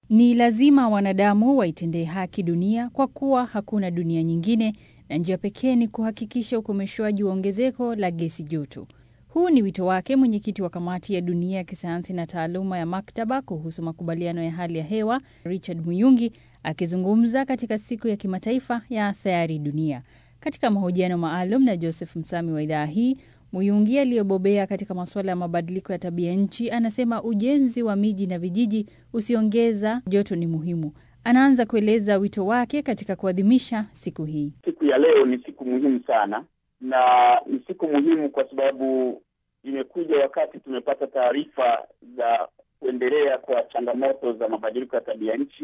Ni lazima wanadamu waitendee haki dunia kwa kuwa hakuna dunia nyingine na njia pekee ni kuhakikisha ukomeshwaji wa ongezeko la gesi joto. Huu ni wito wake mwenyekiti wa kamati ya dunia ya kisayansi na taaluma ya maktaba kuhusu makubaliano ya hali ya hewa, Richard Muyungi, akizungumza katika siku ya kimataifa ya sayari dunia. Katika mahojiano maalum na Joseph Msami wa idhaa hii, Muyungi aliyebobea katika masuala ya mabadiliko ya tabia nchi anasema ujenzi wa miji na vijiji usiongeza joto ni muhimu. Anaanza kueleza wito wake katika kuadhimisha siku hii. Siku ya leo ni siku muhimu sana, na ni siku muhimu kwa sababu imekuja wakati tumepata taarifa za kuendelea kwa changamoto za mabadiliko ya tabia nchi.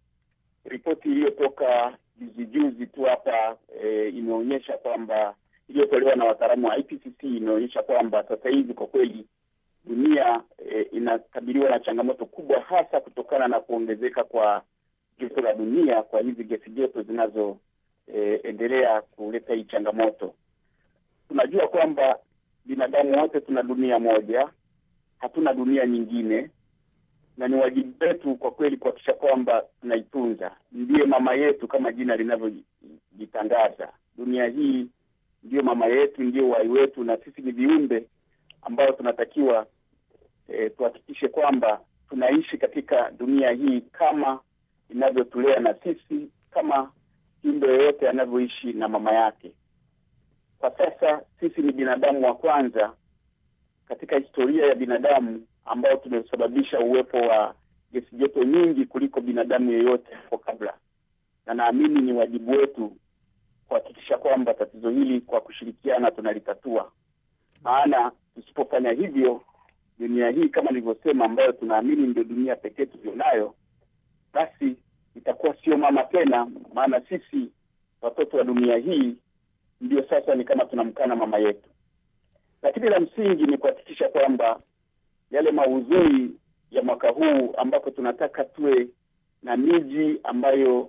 Ripoti iliyotoka juzi tu hapa imeonyesha kwamba, iliyotolewa na wataalamu wa IPCC, imeonyesha kwamba sasa hivi kwa kweli dunia inakabiliwa na changamoto kubwa, hasa kutokana na kuongezeka kwa joto la dunia, kwa hizi gesi joto zinazo endelea kuleta hii changamoto. Tunajua kwamba binadamu wote tuna dunia moja, hatuna dunia nyingine, na ni wajibu wetu kwa kweli kuhakikisha kwamba tunaitunza. Ndiye mama yetu kama jina linavyojitangaza. Dunia hii ndio mama yetu, ndio uhai wetu, na sisi ni viumbe ambao tunatakiwa tuhakikishe kwamba tunaishi katika dunia hii kama inavyotulea na sisi, kama kiumbe yoyote anavyoishi na mama yake. Kwa sasa sisi ni binadamu wa kwanza katika historia ya binadamu ambao tumesababisha uwepo wa gesi joto nyingi kuliko binadamu yeyote hapo kabla. Na naamini ni wajibu wetu kuhakikisha kwamba tatizo hili kwa kushirikiana tunalitatua. Maana tusipofanya hivyo, dunia hii kama nilivyosema, ambayo tunaamini ndio dunia pekee tulionayo, basi itakuwa sio mama tena. Maana sisi watoto wa dunia hii ndio sasa ni kama tunamkana mama yetu. Lakini la msingi ni kuhakikisha kwamba yale maudhui ya mwaka huu ambapo tunataka tuwe na miji ambayo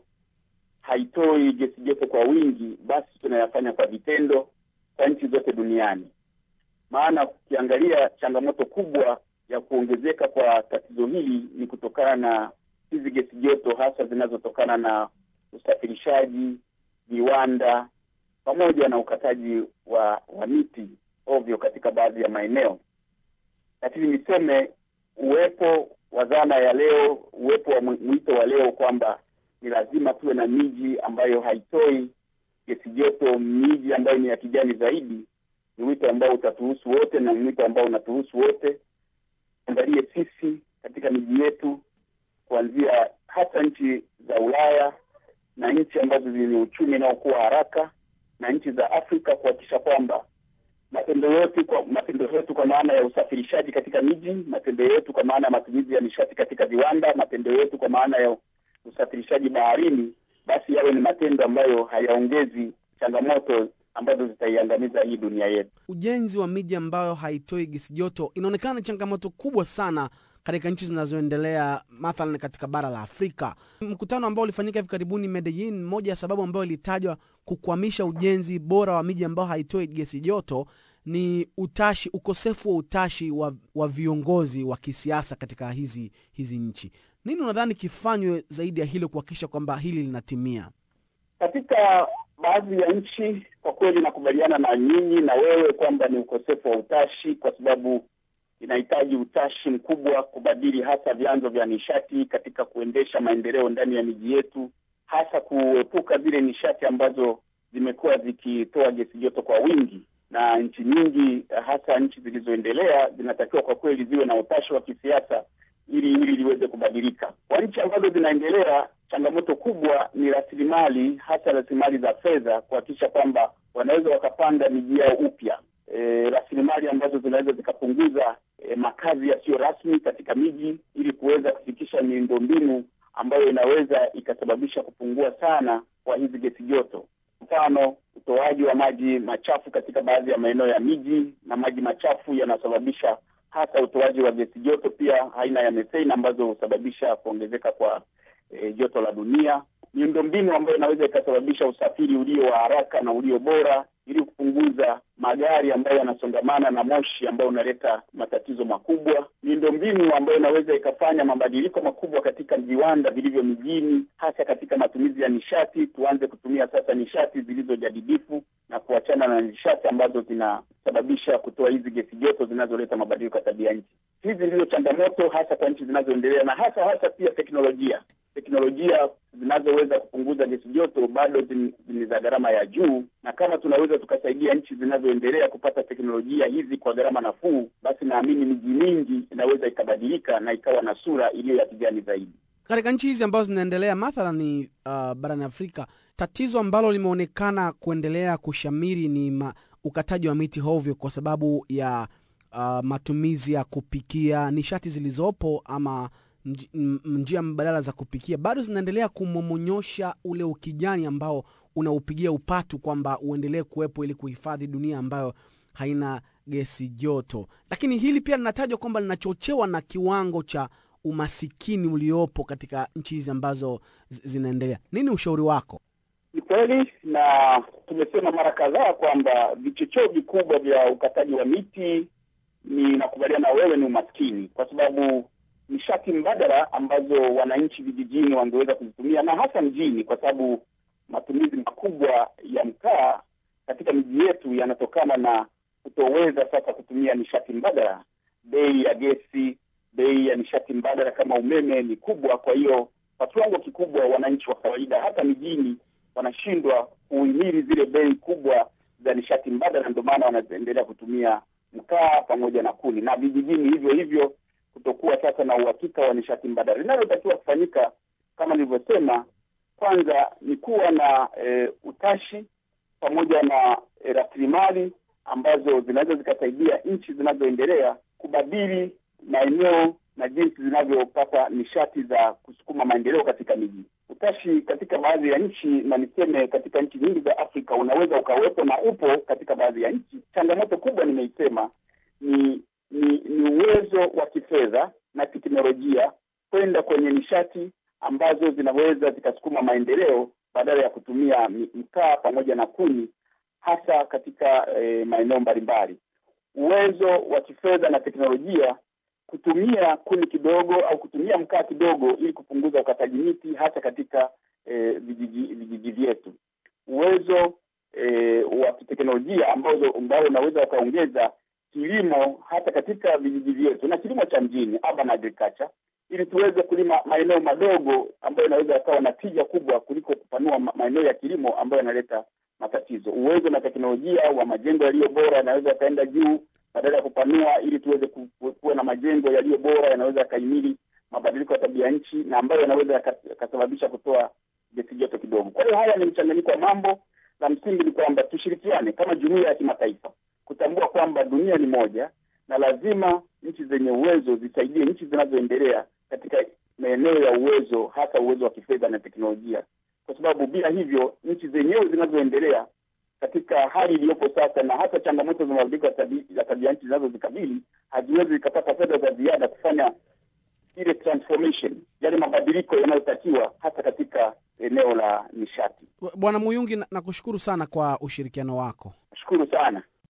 haitoi gesi joto kwa wingi, basi tunayafanya kwa vitendo kwa nchi zote duniani. Maana ukiangalia changamoto kubwa ya kuongezeka kwa tatizo hili ni kutokana na hizi gesi joto, hasa zinazotokana na usafirishaji, viwanda, pamoja na ukataji wa miti ovyo katika baadhi ya maeneo. Lakini niseme uwepo wa dhana ya leo, uwepo wa mwito wa leo kwamba ni lazima tuwe na miji ambayo haitoi gesi joto, miji ambayo ni ya kijani zaidi, ni wito ambao utatuhusu wote na mwito ambao unatuhusu wote. Angalie sisi katika miji yetu, kuanzia hata nchi za Ulaya na nchi ambazo zenye uchumi unaokuwa haraka na nchi za Afrika, kuhakikisha kwamba matendo yetu kwa maana ya usafirishaji katika miji, matendo yetu kwa maana ya matumizi ya nishati katika viwanda, matendo yetu kwa maana ya usafirishaji baharini, basi yawe ni matendo ambayo hayaongezi changamoto ambazo zitaiangamiza hii dunia yetu. Ujenzi wa miji ambayo haitoi gesi joto inaonekana changamoto kubwa sana katika nchi zinazoendelea, mathalan katika bara la Afrika. Mkutano ambao ulifanyika hivi karibuni Medellin, moja ya sababu ambayo ilitajwa kukwamisha ujenzi bora wa miji ambayo haitoi gesi joto ni ukosefu wa utashi wa viongozi wa kisiasa katika hizi nchi. Nini unadhani kifanywe zaidi ya hilo kuhakikisha kwamba hili linatimia? Katika baadhi ya nchi kwa kweli nakubaliana na nyinyi na wewe kwamba ni ukosefu wa utashi, kwa sababu inahitaji utashi mkubwa kubadili hasa vyanzo vya nishati katika kuendesha maendeleo ndani ya miji yetu, hasa kuepuka zile nishati ambazo zimekuwa zikitoa gesi joto kwa wingi. Na nchi nyingi, hasa nchi zilizoendelea, zinatakiwa kwa kweli ziwe na utashi wa kisiasa ili liweze kubadilika. Kwa nchi ambazo zinaendelea, changamoto kubwa ni rasilimali, hasa rasilimali za fedha, kuhakikisha kwamba wanaweza wakapanga miji yao upya. Rasilimali ambazo zinaweza zikapunguza makazi yasiyo rasmi katika miji, ili kuweza kufikisha miundombinu ambayo inaweza ikasababisha kupungua sana kwa hizi gesi joto. Mfano, utoaji wa maji machafu katika baadhi ya maeneo ya miji, na maji machafu yanasababisha hasa utoaji wa gesi joto, pia aina ya methane ambazo husababisha kuongezeka kwa joto la dunia. Miundombinu ambayo inaweza ikasababisha usafiri ulio wa haraka na ulio bora, ili kupunguza magari ambayo yanasongamana na moshi ambao unaleta matatizo makubwa. Miundombinu ambayo inaweza ikafanya mabadiliko makubwa katika viwanda vilivyo mijini, hasa katika matumizi ya nishati. Tuanze kutumia sasa nishati zilizojadidifu na kuachana na nishati ambazo zinasababisha kutoa hizi gesi joto zinazoleta mabadiliko ya tabia nchi. Hizi ndizo changamoto hasa kwa nchi zinazoendelea, na hasa pia teknolojia zinazoweza kupunguza gesi joto bado ni za gharama ya juu, na kama tunaweza tukasaidia nchi zinazoendelea kupata teknolojia hizi kwa gharama nafuu, basi naamini miji mingi inaweza ikabadilika na ikawa na sura iliyo ya kijani zaidi. Katika nchi hizi ambazo zinaendelea mathalan barani Afrika, tatizo ambalo limeonekana kuendelea kushamiri ni ukataji wa miti hovyo kwa sababu ya matumizi ya kupikia. Nishati zilizopo ama njia mbadala za kupikia bado zinaendelea kumomonyosha ule ukijani ambao unaupigia upatu kwamba uendelee kuwepo ili kuhifadhi dunia ambayo haina gesi joto. Lakini hili pia linatajwa kwamba linachochewa na kiwango cha umasikini uliopo katika nchi hizi ambazo zinaendelea. Nini ushauri wako? Ni kweli, na tumesema mara kadhaa kwamba vichocheo vikubwa vya ukataji wa miti, nakubaliana na wewe, ni umaskini, kwa sababu nishati mbadala ambazo wananchi vijijini wangeweza kuzitumia, na hasa mjini, kwa sababu matumizi makubwa ya mkaa katika miji yetu yanatokana na kutoweza sasa kutumia nishati mbadala. Bei ya gesi, bei ya nishati mbadala kama umeme ni kubwa. Kwa hiyo kwa kiwango kikubwa wananchi wa kawaida hata mijini wanashindwa kuhimili zile bei kubwa za nishati mbadala, ndio maana wanaendelea kutumia mkaa pamoja na kuni, na vijijini hivyo hivyo kutokuwa sasa na uhakika wa nishati mbadala. Linalotakiwa kufanyika kama nilivyosema, kwanza ni kuwa na utashi pamoja na rasilimali ambazo zinaweza zikasaidia nchi zinazoendelea kubadili maeneo na jinsi zinavyopata nishati za kusukuma maendeleo katika miji. Utashi katika baadhi ya nchi, na niseme katika nchi nyingi za Afrika, unaweza ukawepo na upo katika baadhi ya nchi. Changamoto kubwa nimeisema ni uwezo wa kifedha na teknolojia kwenda kwenye nishati ambazo zinaweza zikasukuma maendeleo badala ya kutumia mkaa pamoja na kuni, hasa katika maeneo mbalimbali. Uwezo wa kifedha na teknolojia kutumia kuni kidogo au kutumia mkaa kidogo ili kupunguza ukataji miti hasa katika vijiji vyetu. Uwezo wa teknolojia ambao unaweza ukaongeza kilimo hata katika vijiji vyetu na kilimo cha mjini, urban agriculture, ili tuweze kulima maeneo madogo ambayo inaweza yakawa na tija kubwa kuliko kupanua maeneo ya kilimo ambayo yanaleta matatizo. Uwezo na teknolojia wa majengo yaliyo bora yanaweza yakaenda juu badala ya kupanua, ili tuweze kuwa na majengo yaliyo bora yanaweza yakahimili mabadiliko ya tabia nchi na ambayo yanaweza yakasababisha kutoa gesi joto kidogo. Kwa hiyo haya ni mchanganyiko wa mambo. La msingi ni kwamba tushirikiane kama jumuiya ya kimataifa kutambua kwamba dunia ni moja, na lazima nchi zenye uwezo zisaidie nchi zinazoendelea katika maeneo ya uwezo, hasa uwezo wa kifedha na teknolojia, kwa sababu bila hivyo nchi zenyewe zinazoendelea katika hali iliyopo sasa na hata changamoto za mabadiliko ya tabia nchi zinazozikabili haziwezi zikapata fedha za ziada kufanya ile transformation, yale mabadiliko yanayotakiwa hasa katika eneo la nishati. Bwana Muyungi, nakushukuru sana kwa ushirikiano wako. Nashukuru sana.